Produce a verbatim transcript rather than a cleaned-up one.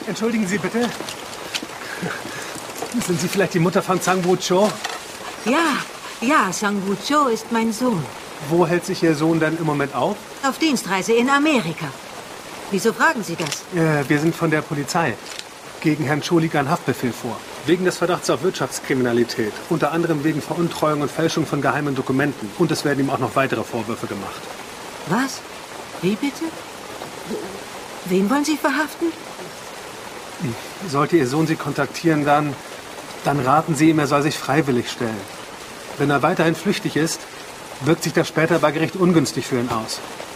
Entschuldigen Sie bitte. Sind Sie vielleicht die Mutter von Sang Woo-cho? Ja, ja, Sang Woo-cho ist mein Sohn. Wo hält sich Ihr Sohn denn im Moment auf? Auf Dienstreise in Amerika. Wieso fragen Sie das? Äh, wir sind von der Polizei. Gegen Herrn Cho liegt ein Haftbefehl vor. Wegen des Verdachts auf Wirtschaftskriminalität. Unter anderem wegen Veruntreuung und Fälschung von geheimen Dokumenten. Und es werden ihm auch noch weitere Vorwürfe gemacht. Was? Wie bitte? Wen wollen Sie verhaften? Sollte Ihr Sohn Sie kontaktieren, dann, dann raten Sie ihm, er soll sich freiwillig stellen. Wenn er weiterhin flüchtig ist, wirkt sich das später bei Gericht ungünstig für ihn aus.